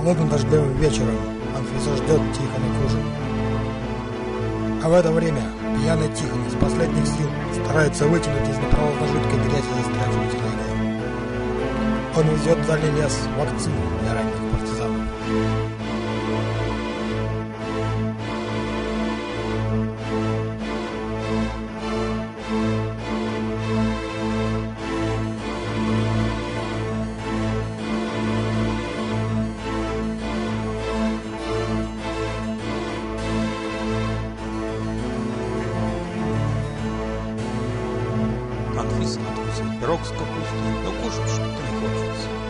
Холодным дождливым вечером Анфиса ждет Тихона к ужину. А в это время пьяный Тихон из последних сил старается вытянуть из непролазно жидкой грязи застрявшую телегу. Он везет в дальний лес вакцину для раненых партизан. Анфиса откусила пирог с капустой, но кушать что-то не хочется.